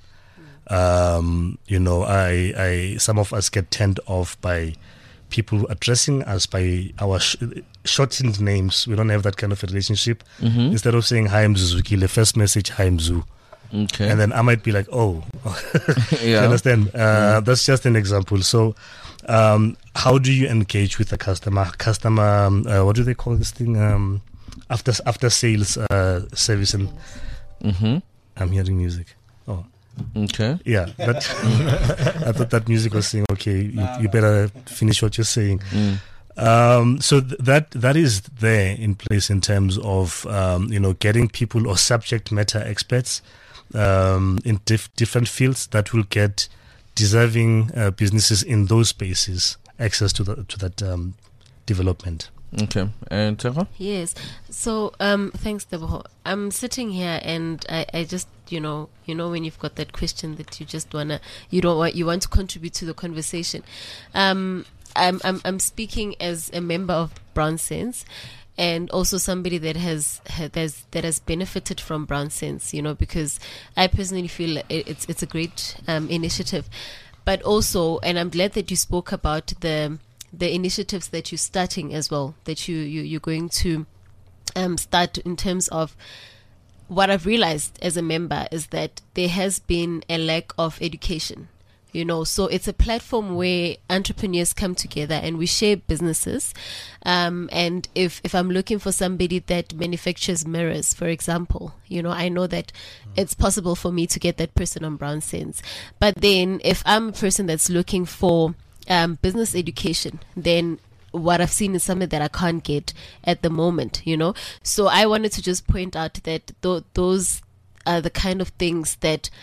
Speaker 6: Some of us get turned off by people addressing us by our shortened names. We don't have that kind of a relationship. Instead of saying, "Hi, I'm Zuzuki," the first message, "Hi, I'm Zu."
Speaker 2: Okay.
Speaker 6: And then I might be like, "Oh," you understand? That's just an example. So, how do you engage with the customer? What do they call this thing? After sales service. And I'm hearing music. Oh.
Speaker 2: Okay.
Speaker 6: Yeah, I thought that music was saying, okay, you better finish what you're saying. So that is there in place in terms of getting people or subject matter experts in different fields that will get deserving businesses in those spaces access to that development.
Speaker 2: Okay. And Teko?
Speaker 7: Yes. So, thanks, Deboho. I'm sitting here and I just, when you've got that question that you just you want to contribute to the conversation. I'm speaking as a member of Brown Sense and also somebody that has benefited from Brown Sense, because I personally feel it's a great initiative. But also, and I'm glad that you spoke about the initiatives that you're starting as well, that you're going to start in terms of what I've realized as a member is that there has been a lack of education, so it's a platform where entrepreneurs come together and we share businesses. And if I'm looking for somebody that manufactures mirrors, for example, I know that it's possible for me to get that person on Brown Sense. But then if I'm a person that's looking for business education, then what I've seen is something that I can't get at the moment, So I wanted to just point out that those are the kind of things that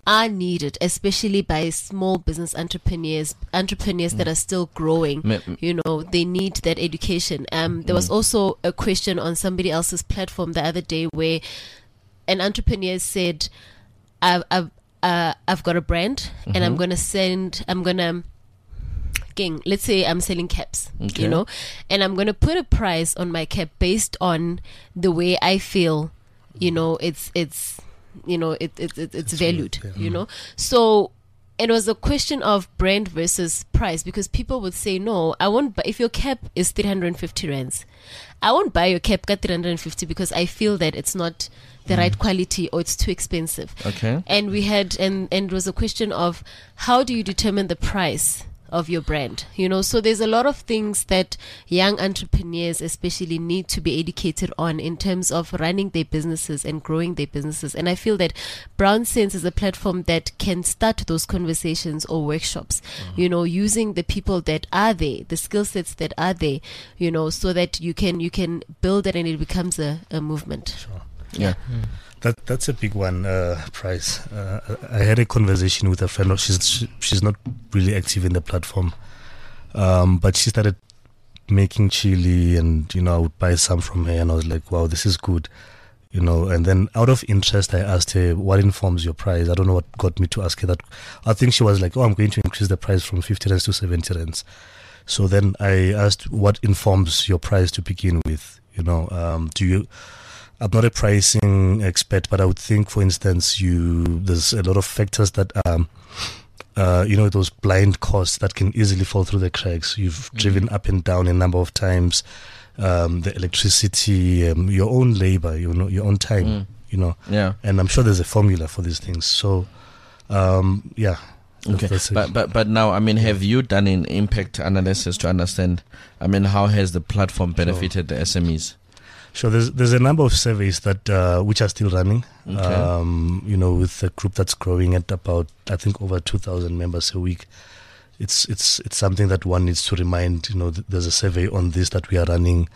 Speaker 7: are needed, especially by small business entrepreneurs that are still growing. They need that education. There was also a question on somebody else's platform the other day where an entrepreneur said, I've got a brand and I'm gonna let's say I'm selling caps, and I'm gonna put a price on my cap based on the way I feel, it's valued, So it was a question of brand versus price, because people would say, no, I won't buy, if your cap is 350 rands, I won't buy your cap at 350 because I feel that it's not the right quality or it's too expensive.
Speaker 2: Okay.
Speaker 7: And we had, and it was a question of how do you determine the price of your brand, so there's a lot of things that young entrepreneurs especially need to be educated on in terms of running their businesses and growing their businesses. And I feel that Brown Sense is a platform that can start those conversations or workshops, using the people that are there, the skill sets that are there, so that you can build it and it becomes a movement.
Speaker 6: Sure.
Speaker 2: Yeah.
Speaker 6: That's a big one, Price. I had a conversation with a friend. She's not really active in the platform, but she started making chili, and I would buy some from her, and I was like, wow, this is good, And then out of interest, I asked her, what informs your price? I don't know what got me to ask her that. I think she was like, oh, I'm going to increase the price from 50 rands to 70 rands. So then I asked, what informs your price to begin with? I'm not a pricing expert, but I would think, for instance, there's a lot of factors that those blind costs that can easily fall through the cracks. You've driven up and down a number of times, the electricity, your own labor, your own time,
Speaker 2: Yeah. And
Speaker 6: I'm sure there's a formula for these things. So, yeah.
Speaker 2: Okay, but now, have you done an impact analysis to understand, how has the platform benefited the SMEs?
Speaker 6: Sure, there's a number of surveys that which are still running.
Speaker 2: Okay.
Speaker 6: With a group that's growing at about, I think, over 2,000 members a week. It's something that one needs to remind. There's a survey on this that we are running.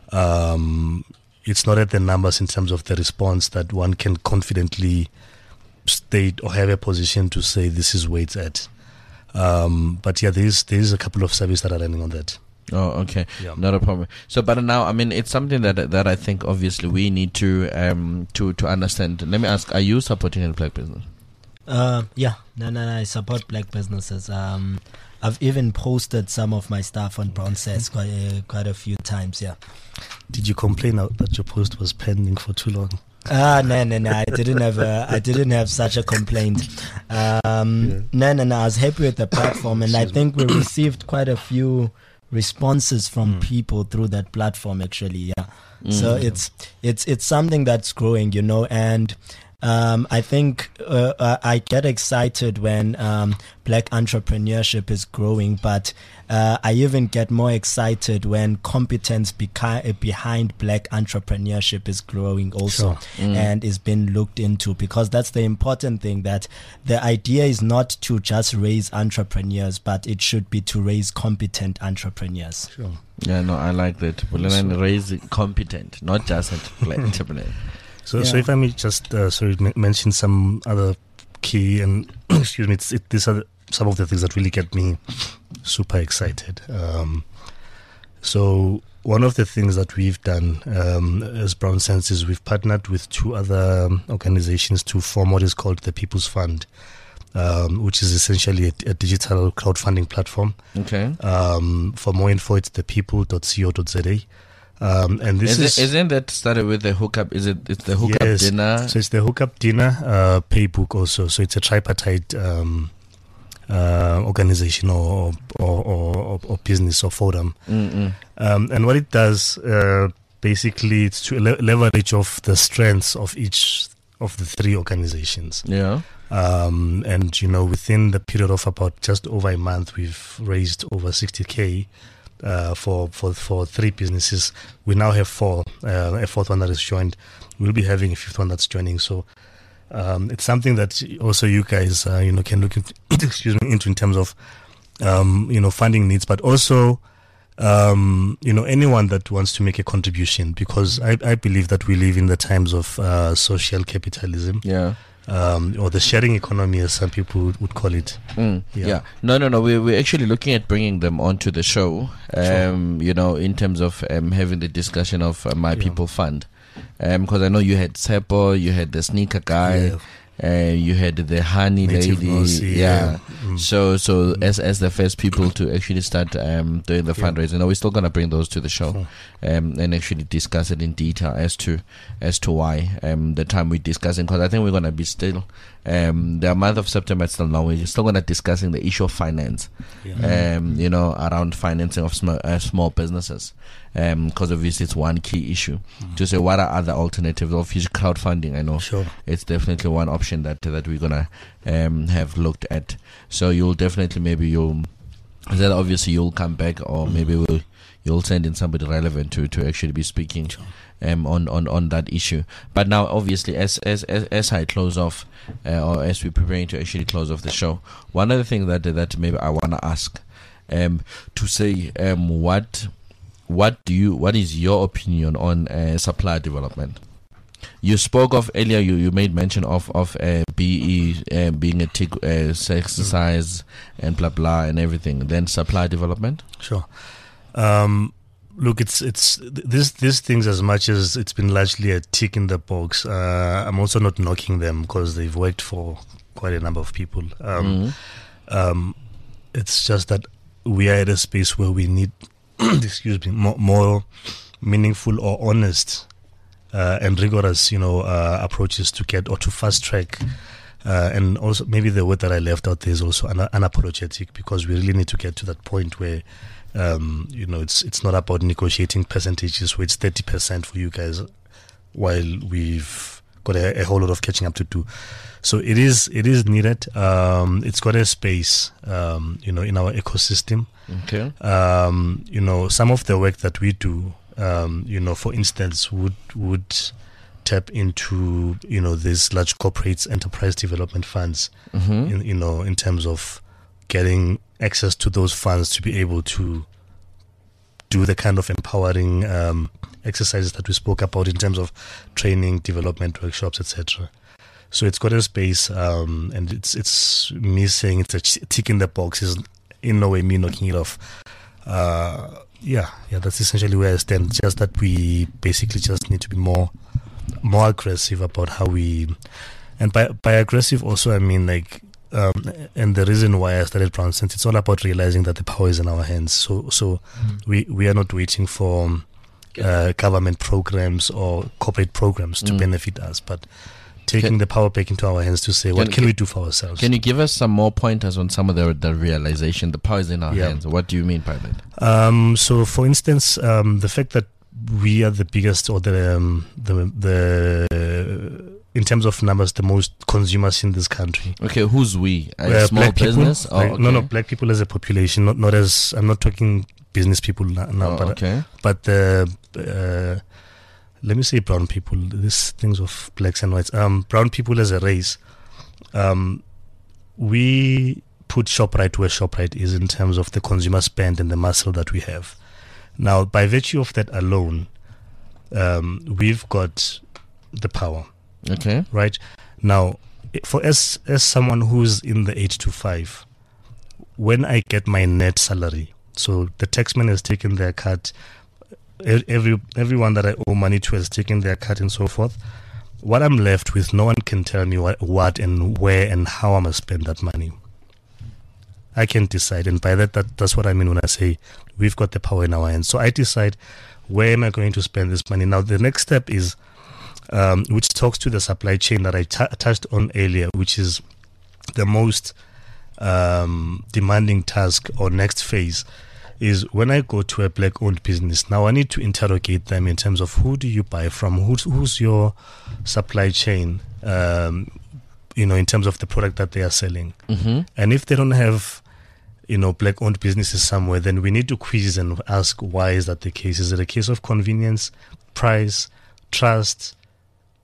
Speaker 6: It's not at the numbers in terms of the response that one can confidently state or have a position to say this is where it's at. But yeah, there is a couple of surveys that are running on that.
Speaker 2: Oh, okay.
Speaker 6: Yeah.
Speaker 2: Not a problem. So, but now, it's something that I think obviously we need to understand. Let me ask: are you supporting a black business?
Speaker 4: Yeah. No. I support black businesses. I've even posted some of my stuff on Brown Sense quite a few times. Yeah.
Speaker 6: Did you complain that your post was pending for too long?
Speaker 4: No. I didn't have such a complaint. No. I was happy with the platform, and I think we received quite a few responses from people through that platform, actually. Yeah. So it's something that's growing, and I think I get excited when black entrepreneurship is growing, but I even get more excited when competence behind black entrepreneurship is growing also. Sure. And is being looked into, because that's the important thing, that the idea is not to just raise entrepreneurs, but it should be to raise competent entrepreneurs.
Speaker 6: Sure.
Speaker 2: Yeah, no, I like that. We'll raise competent, not just entrepreneurs.
Speaker 6: So if I may just mention some other key, and excuse me, these are some of the things that really get me super excited. So one of the things that we've done as Brown Sense is we've partnered with two other organizations to form what is called the People's Fund, which is essentially a digital crowdfunding platform.
Speaker 2: Okay.
Speaker 6: For more info, it's thepeople.co.za. And this
Speaker 2: isn't that started with the hookup? It's the hookup dinner?
Speaker 6: So it's the hookup dinner paybook also. So it's a tripartite organization or business or forum. And what it does basically, it's to leverage off the strengths of each of the three organizations.
Speaker 2: Yeah.
Speaker 6: And within the period of about just over a month, we've raised over 60K. For three businesses. We now have four, a fourth one that is joined. We'll be having a fifth one that's joining. So it's something that also you guys can look into in terms of funding needs, but also anyone that wants to make a contribution, because I believe that we live in the times of social capitalism.
Speaker 2: Yeah.
Speaker 6: or the sharing economy, as some people would call it.
Speaker 2: Yeah. No. We're actually looking at bringing them onto the show. You know, in terms of having the discussion of My People Fund, because I know you had Seppo, you had the sneaker guy. You had the honey
Speaker 6: Native
Speaker 2: lady,
Speaker 6: Nosy,
Speaker 2: So as the first people to actually start doing the fundraising, we're still gonna bring those to the show, and actually discuss it in detail as to why the time we're discussing, because I think we're gonna be still the month of September is still long. We're still gonna discussing the issue of finance, you know, around financing of small businesses. Because obviously it's one key issue to say what are other alternatives. Obviously crowdfunding, I know it's definitely one option that we're gonna have looked at. So you'll definitely obviously you'll come back, or maybe you'll send in somebody relevant to actually be speaking on that issue. But now obviously as I close off, or as we're preparing to actually close off the show, one other thing that maybe I wanna ask to say what is your opinion on supply development? You spoke of earlier. You made mention of BE being a tick exercise and blah blah and everything. Then supply development.
Speaker 6: Sure. Look, it's these things, as much as it's been largely a tick in the box. I'm also not knocking them because they've worked for quite a number of people. It's just that we are at a space where we need more meaningful or honest and rigorous, approaches to get, or to fast track. And also maybe the word that I left out there is also unapologetic, because we really need to get to that point where, it's not about negotiating percentages where it's 30% for you guys, while we've got a whole lot of catching up to do. So it is needed. It's got a space, in our ecosystem.
Speaker 2: Okay.
Speaker 6: Some of the work that we do, for instance, would tap into, these large corporates, enterprise development funds, in terms of getting access to those funds to be able to do the kind of empowering exercises that we spoke about in terms of training, development workshops, etc. So it's got a space, and it's me saying it's a tick in the box is in no way me knocking it off. That's essentially where I stand. Just that we basically just need to be more aggressive about how we, and by aggressive also I mean and the reason why I started Brown Sense, it's all about realizing that the power is in our hands. So we are not waiting for government programs or corporate programs to benefit us, but taking the power back into our hands to say, what can we do for ourselves?
Speaker 2: Can you give us some more pointers on some of the realization, the power is in our hands? What do you mean by that?
Speaker 6: So for instance, the fact that we are the biggest, or the in terms of numbers, the most consumers in this country.
Speaker 2: Okay, who's we? Small business?
Speaker 6: No, black people as a population, not as, I'm not talking business people now, but let me say brown people. These things of blacks and whites. Brown people as a race, we put ShopRite where ShopRite is in terms of the consumer spend and the muscle that we have. Now, by virtue of that alone, we've got the power.
Speaker 2: Okay.
Speaker 6: Right? Now, as someone who's in the 8 to 5, when I get my net salary, so the taxman has taken their cut, everyone that I owe money to has taken their cut and so forth, what I'm left with, no one can tell me what and where and how I'm going to spend that money. I can decide, and by that's what I mean when I say we've got the power in our hands. So I decide, where am I going to spend this money? Now, the next step is, which talks to the supply chain that I touched on earlier, which is the most demanding task or next phase, is when I go to a black-owned business. Now I need to interrogate them in terms of, who do you buy from? Who's your supply chain? In terms of the product that they are selling. And if they don't have, black-owned businesses somewhere, then we need to quiz and ask, why is that the case? Is it a case of convenience, price, trust?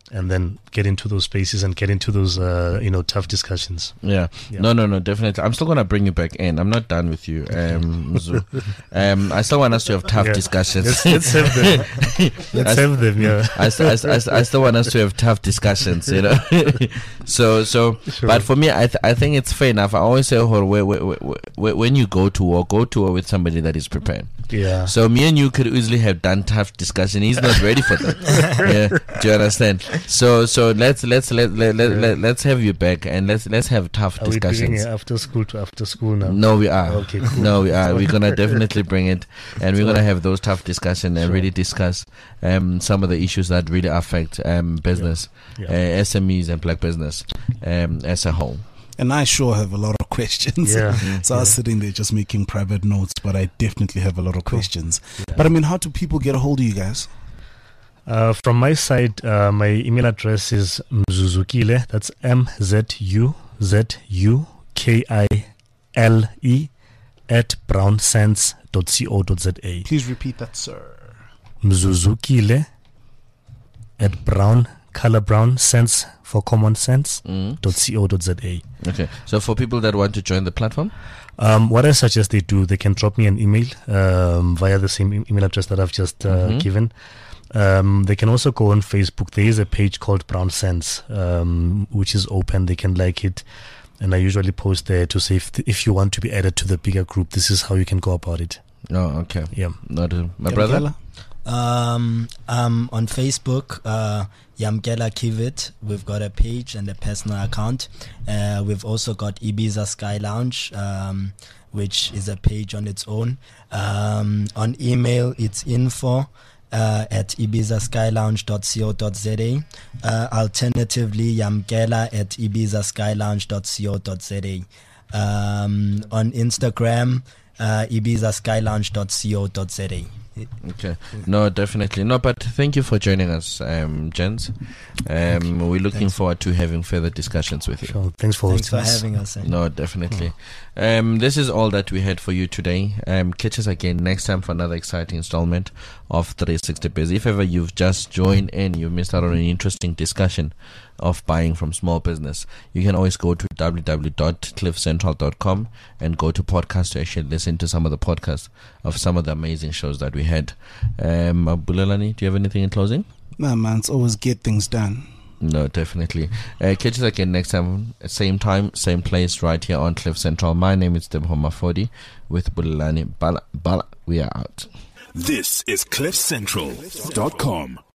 Speaker 6: and then get into those spaces and get into those tough discussions.
Speaker 2: Yeah. No, definitely. I'm still gonna bring you back in. I'm not done with you, Mzu. I still want us to have tough discussions.
Speaker 6: Let's have them. Let's have them. Yeah.
Speaker 2: I still want us to have tough discussions. So
Speaker 6: Sure.
Speaker 2: But for me, I think it's fair enough. I always say, when you go to war with somebody that is prepared.
Speaker 6: Yeah.
Speaker 2: So me and you could easily have done tough discussion. He's not ready for that. Yeah. Do you understand? So let's have you back and let's have tough
Speaker 6: Are we
Speaker 2: discussions.
Speaker 6: bringing it after school to after school now?
Speaker 2: No, we are.
Speaker 6: Okay, cool.
Speaker 2: No, we are. We're gonna definitely bring it, and we're gonna have those tough discussions and really discuss some of the issues that really affect business, SMEs, and black business as a whole.
Speaker 5: And I sure have a lot of questions.
Speaker 6: Yeah.
Speaker 5: So I was sitting there just making private notes, but I definitely have a lot of questions.
Speaker 6: Yeah.
Speaker 5: But I mean, how do people get a hold of you guys?
Speaker 6: From my side, my email address is mzuzukile. That's MZUZUKILE @brownsense.co.za.
Speaker 5: Please repeat that, sir.
Speaker 6: Mzuzukile @brown sense for common sense.co.za.
Speaker 2: Okay. So for people that want to join the platform,
Speaker 6: what I suggest they do, they can drop me an email via the same email address that I've just given. They can also go on Facebook. There is a page called Brown Sense, which is open. They can like it, and I usually post there to say if you want to be added to the bigger group, this is how you can go about it.
Speaker 2: oh, okay.
Speaker 6: Yeah.
Speaker 2: My brother.
Speaker 4: On Facebook, Yamkela Kivit. We've got a page and a personal account. We've also got Ibiza Sky Lounge, which is a page on its own. On email, it's info at ibizaskylounge.co.za. Alternatively, Yamkela at ibizaskylounge.co.za. On Instagram, ibizaskylounge.co.za.
Speaker 2: Okay. No, definitely. No, but thank you for joining us, gents. We're looking forward to having further discussions with you.
Speaker 6: Sure. Thanks for
Speaker 4: having us.
Speaker 2: No, definitely. This is all that we had for you today. Catch us again next time for another exciting installment of 360 Biz. If ever you've just joined in, you missed out on an interesting discussion of buying from small business, you can always go to www.cliffcentral.com and go to podcast to actually listen to some of the podcasts of some of the amazing shows that we had. Bulelani, do you have anything in closing?
Speaker 5: Nah, man, it's always get things done.
Speaker 2: No, definitely. Catch us again next time, same place, right here on Cliff Central. My name is Debho Mafodi with Bulelani Bala. We are out.
Speaker 1: This is CliffCentral.com.